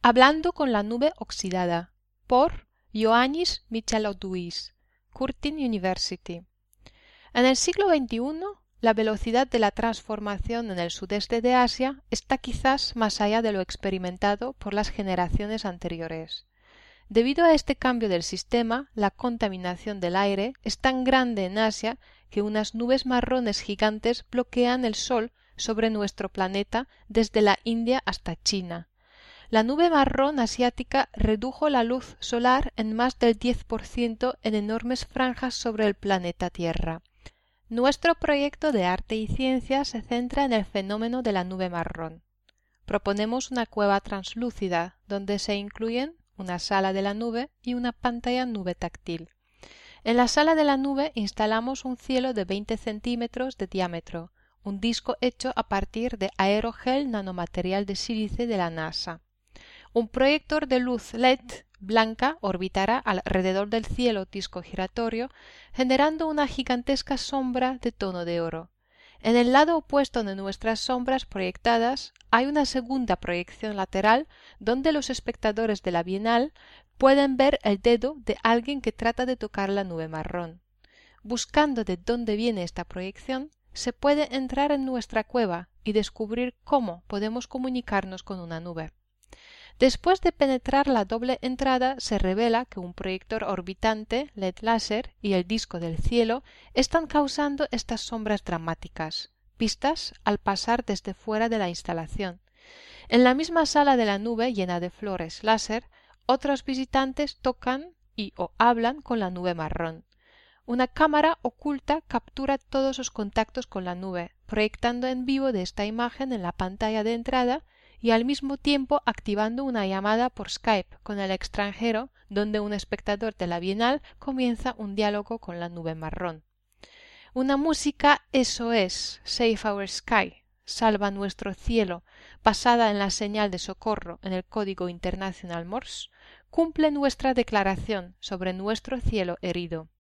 Hablando con la nube oxidada, por Ioannis Michalotouis, Curtin University. En el siglo XXI, la velocidad de la transformación en el sudeste de Asia está quizás más allá de lo experimentado por las generaciones anteriores. Debido a este cambio del sistema, la contaminación del aire es tan grande en Asia que unas nubes marrones gigantes bloquean el sol sobre nuestro planeta desde la India hasta China. La nube marrón asiática redujo la luz solar en más del 10% en enormes franjas sobre el planeta Tierra. Nuestro proyecto de arte y ciencia se centra en el fenómeno de la nube marrón. Proponemos una cueva translúcida donde se incluyen una sala de la nube y una pantalla nube táctil. En la sala de la nube instalamos un cielo de 20 centímetros de diámetro, un disco hecho a partir de aerogel nanomaterial de sílice de la NASA. Un proyector de luz LED blanca orbitará alrededor del cielo disco giratorio, generando una gigantesca sombra de tono de oro. En el lado opuesto de nuestras sombras proyectadas hay una segunda proyección lateral donde los espectadores de la Bienal pueden ver el dedo de alguien que trata de tocar la nube marrón. Buscando de dónde viene esta proyección, se puede entrar en nuestra cueva y descubrir cómo podemos comunicarnos con una nube. Después de penetrar la doble entrada, se revela que un proyector orbitante LED láser y el disco del cielo están causando estas sombras dramáticas, vistas al pasar desde fuera de la instalación. En la misma sala de la nube llena de flores láser, otros visitantes tocan y o hablan con la nube marrón. Una cámara oculta captura todos los contactos con la nube, proyectando en vivo de esta imagen en la pantalla de entrada y al mismo tiempo activando una llamada por Skype con el extranjero donde un espectador de la Bienal comienza un diálogo con la nube marrón. Una música SOS, Save Our Sky, salva nuestro cielo, basada en la señal de socorro en el código internacional Morse, cumple nuestra declaración sobre nuestro cielo herido.